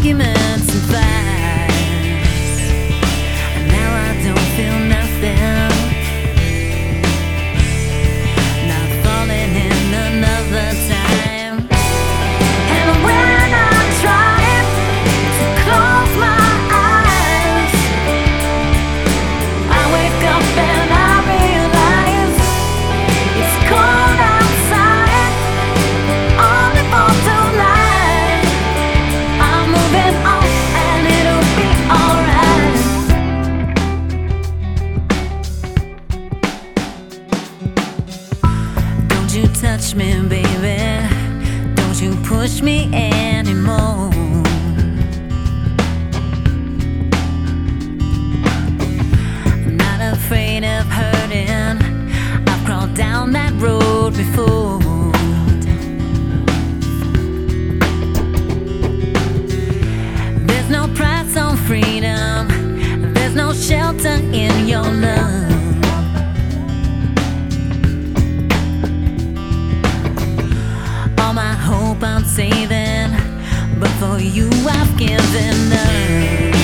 arguments and fights, and now I don't feel nothing. Not falling in another time. And when I try to close my eyes, I wake up and I realize it's cold outside, only for tonight. I'm moving on and it'll be alright. Don't you touch me, baby. Don't you push me anymore. I'm not afraid of hurting. I've crawled down that road before. There's no price on freedom. There's no shelter in your love. All my hope I'm saving, but for you I've given up.